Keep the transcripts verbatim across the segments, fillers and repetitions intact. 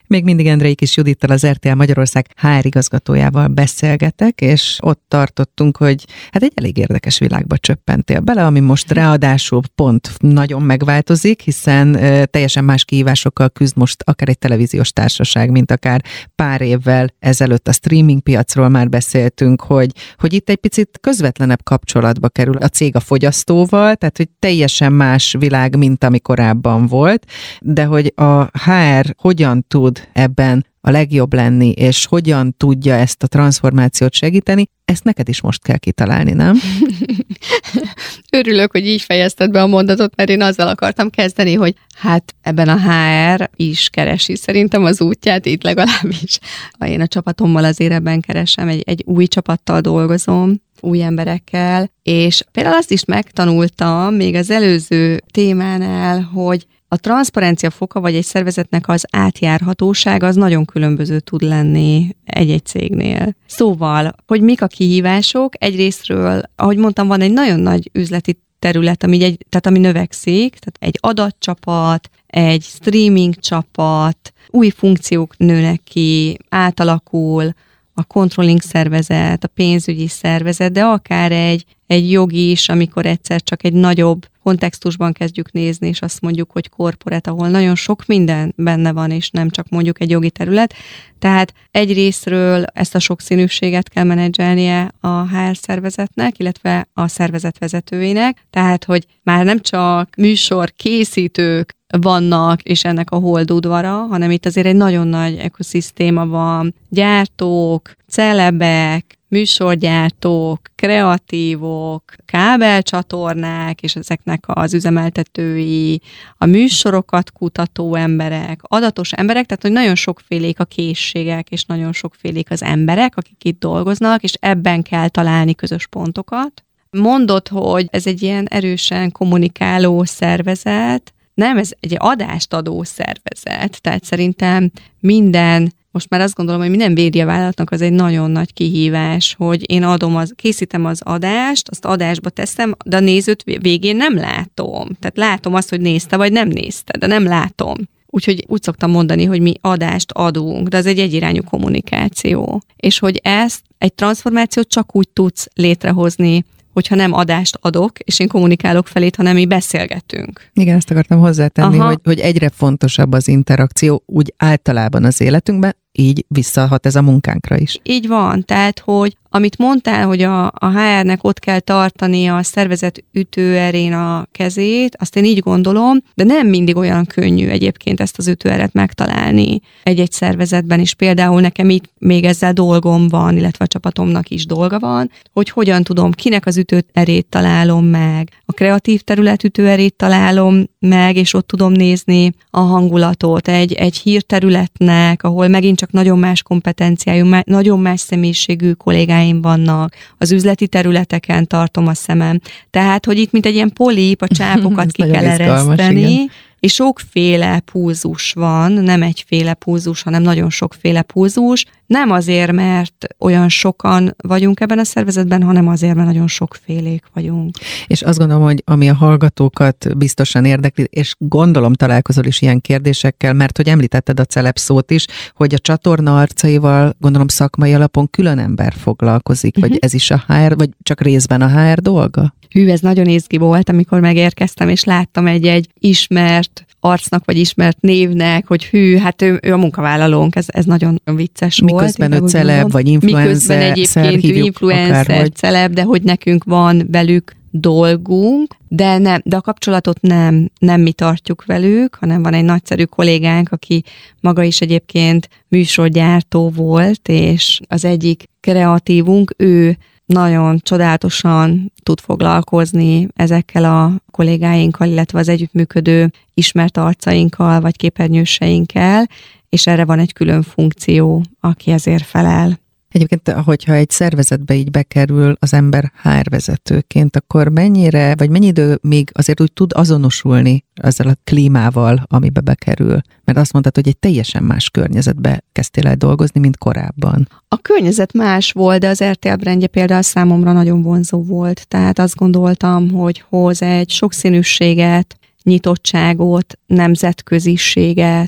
Még mindig Endrei Kis Judittal, az er té el Magyarország há er igazgatójával beszélgetek, és ott tartottunk, hogy hát egy elég érdekes világba csöppentél bele, ami most ráadásul pont nagyon megváltozik, hiszen uh, teljesen más kihívásokkal küzd most akár egy televíziós társaság, mint akár pár évvel ezelőtt a streaming piacról már beszéltünk, hogy, hogy itt egy picit közvetlenebb kapcsolatba kerül a cég a fogyasztóval, tehát hogy teljesen más világ, mint ami korábban volt, de hogy a há er hogyan tud ebben a legjobb lenni, és hogyan tudja ezt a transformációt segíteni, ezt neked is most kell kitalálni, nem? Örülök, hogy így fejezted be a mondatot, mert én azzal akartam kezdeni, hogy hát ebben a há er is keresi szerintem az útját, itt legalábbis. Én a csapatommal azért ebben keresem, egy, egy új csapattal dolgozom, új emberekkel, és például azt is megtanultam még az előző témánál, hogy a transzparencia foka, vagy egy szervezetnek az átjárhatósága az nagyon különböző tud lenni egy-egy cégnél. Szóval, hogy mik a kihívások, egyrésztről, ahogy mondtam, van egy nagyon nagy üzleti terület, ami, egy, tehát ami növekszik, tehát egy adatcsapat, egy streaming csapat, új funkciók nőnek ki, átalakul a controlling szervezet, a pénzügyi szervezet, de akár egy, egy jogi is, amikor egyszer csak egy nagyobb kontextusban kezdjük nézni, és azt mondjuk, hogy korporát, ahol nagyon sok minden benne van, és nem csak mondjuk egy jogi terület. Tehát egyrészről ezt a sokszínűséget kell menedzselnie a há er szervezetnek, illetve a szervezet vezetőinek, tehát, hogy már nem csak műsor készítők vannak, és ennek a holdudvara, hanem itt azért egy nagyon nagy ökoszisztéma van, gyártók, celebek, műsorgyártók, kreatívok, kábelcsatornák, és ezeknek az üzemeltetői, a műsorokat kutató emberek, adatos emberek, tehát hogy nagyon sokfélék a készségek, és nagyon sokfélék az emberek, akik itt dolgoznak, és ebben kell találni közös pontokat. Mondod, hogy ez egy ilyen erősen kommunikáló szervezet, nem, ez egy adást adó szervezet, tehát szerintem minden, most már azt gondolom, hogy minden médiavállalatnak az egy nagyon nagy kihívás, hogy én adom az, készítem az adást, azt adásba teszem, de a nézőt végén nem látom. Tehát látom azt, hogy nézte, vagy nem nézte, de nem látom. Úgyhogy úgy szoktam mondani, hogy mi adást adunk, de ez egy egyirányú kommunikáció. És hogy ezt, egy transformációt csak úgy tudsz létrehozni, hogyha nem adást adok, és én kommunikálok felét, hanem mi beszélgetünk. Igen, ezt akartam hozzátenni, hogy, hogy egyre fontosabb az interakció úgy általában az életünkben, így visszahat ez a munkánkra is. Így van, tehát, hogy amit mondtál, hogy a, a há er-nek ott kell tartania a szervezet ütőerén a kezét, azt én így gondolom, de nem mindig olyan könnyű egyébként ezt az ütőeret megtalálni egy-egy szervezetben is. Például nekem itt még ezzel dolgom van, illetve a csapatomnak is dolga van, hogy hogyan tudom, kinek az ütőerét találom meg, a kreatív terület ütőerét találom meg, és ott tudom nézni a hangulatot egy, egy hírterületnek, ahol megint csak nagyon más kompetenciájú, nagyon más személyiségű kollégáim vannak, az üzleti területeken tartom a szemem. Tehát, hogy itt mint egy ilyen polip, a csápokat ki kell ereszteni, és sokféle pulzus van, nem egyféle pulzus, hanem nagyon sokféle pulzus. Nem azért, mert olyan sokan vagyunk ebben a szervezetben, hanem azért, mert nagyon sokfélék vagyunk. És azt gondolom, hogy ami a hallgatókat biztosan érdekli, és gondolom találkozol is ilyen kérdésekkel, mert hogy említetted a celeb szót is, hogy a csatorna arcaival, gondolom szakmai alapon külön ember foglalkozik, vagy uh-huh. ez is a há er, vagy csak részben a há er dolga? Hű, ez nagyon izgi volt, amikor megérkeztem, és láttam egy-egy ismert arcnak, vagy ismert névnek, hogy hű, hát ő, ő a munkavállalónk, ez, ez nagyon vicces miközben volt. Miközben ő celeb, vagy influencer, miközben egyébként ő influencer, celeb, de hogy nekünk van velük dolgunk, de, nem, de a kapcsolatot nem, nem mi tartjuk velük, hanem van egy nagyszerű kollégánk, aki maga is egyébként műsorgyártó volt, és az egyik kreatívunk, ő nagyon csodálatosan tud foglalkozni ezekkel a kollégáinkkal, illetve az együttműködő ismert arcainkkal, vagy képernyőseinkkel, és erre van egy külön funkció, aki ezért felel. Egyébként, hogyha egy szervezetbe így bekerül az ember há er vezetőként, akkor mennyire, vagy mennyi idő még azért úgy tud azonosulni ezzel a klímával, amibe bekerül? Mert azt mondtad, hogy egy teljesen más környezetbe kezdtél el dolgozni, mint korábban. A környezet más volt, de az er té el brandje például számomra nagyon vonzó volt. Tehát azt gondoltam, hogy hoz egy sokszínűséget, nyitottságot, nemzetköziséget,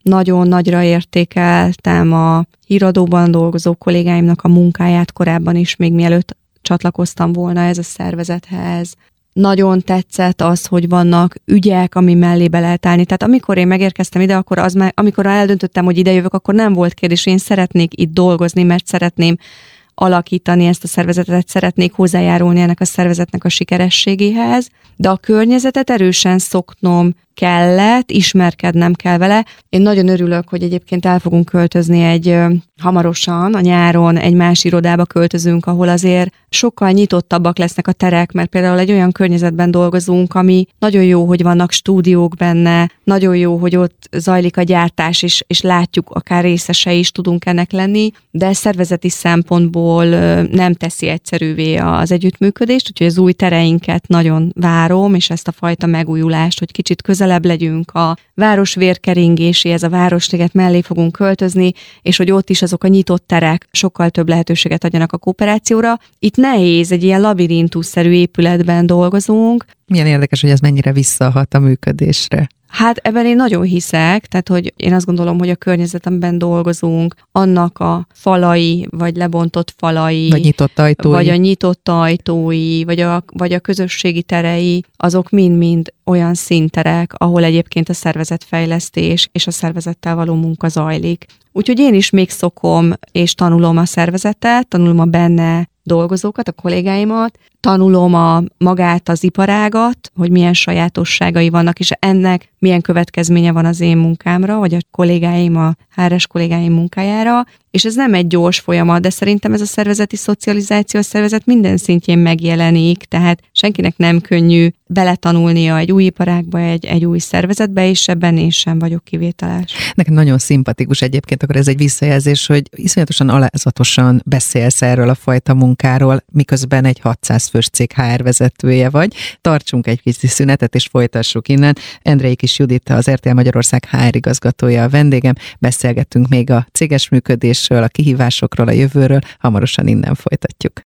nagyon nagyra értékeltem a híradóban dolgozó kollégáimnak a munkáját korábban is, még mielőtt csatlakoztam volna ez a szervezethez. Nagyon tetszett az, hogy vannak ügyek, ami mellé be lehet állni. Tehát amikor én megérkeztem ide, akkor az már, amikor eldöntöttem, hogy ide jövök, akkor nem volt kérdés, én szeretnék itt dolgozni, mert szeretném alakítani ezt a szervezetet, szeretnék hozzájárulni ennek a szervezetnek a sikerességéhez, de a környezetet erősen szoknom kellett, ismerkednem kell vele. Én nagyon örülök, hogy egyébként el fogunk költözni egy hamarosan, a nyáron egy más irodába költözünk, ahol azért sokkal nyitottabbak lesznek a terek, mert például egy olyan környezetben dolgozunk, ami nagyon jó, hogy vannak stúdiók benne, nagyon jó, hogy ott zajlik a gyártás, és, és látjuk, akár részesei is tudunk ennek lenni, de szervezeti szempontból nem teszi egyszerűvé az együttműködést, úgyhogy az új tereinket nagyon várom, és ezt a fajta megújulást, hogy kicsit közelebb legyünk a város vérkeringéséhez, a Városliget mellé fogunk költözni, és hogy ott is azok a nyitott terek sokkal több lehetőséget adjanak a kooperációra. Itt nehéz, egy ilyen labirintusszerű épületben dolgozunk. Milyen érdekes, hogy ez mennyire visszahat a működésre. Hát ebben én nagyon hiszek, tehát hogy én azt gondolom, hogy a környezetemben dolgozunk, annak a falai, vagy lebontott falai, vagy nyitott ajtói, vagy a nyitott ajtói, vagy a, vagy a közösségi terei, azok mind-mind olyan színterek, ahol egyébként a szervezetfejlesztés és a szervezettel való munka zajlik. Úgyhogy én is még szokom és tanulom a szervezetet, tanulom a benne dolgozókat, a kollégáimat, tanulom a magát az iparágat, hogy milyen sajátosságai vannak, és ennek milyen következménye van az én munkámra, vagy a kollégáim, a há er es kollégáim munkájára, és ez nem egy gyors folyamat, de szerintem ez a szervezeti szocializáció, a szervezet minden szintjén megjelenik, tehát senkinek nem könnyű beletanulnia egy új iparágba, egy, egy új szervezetbe, és ebben én sem vagyok kivételes. Nekem nagyon szimpatikus egyébként, akkor ez egy visszajelzés, hogy iszonyatosan alázatosan beszélsz erről a fajta munkáról, miközben egy hatszáz fős cég há er vezetője vagy. Tartsunk egy kis szünetet, és folytassuk innen. Endrei Kis Judit, az er té el Magyarország há er igazgatója a vendégem. Beszélgettünk még a céges működésről, a kihívásokról, a jövőről. Hamarosan innen folytatjuk.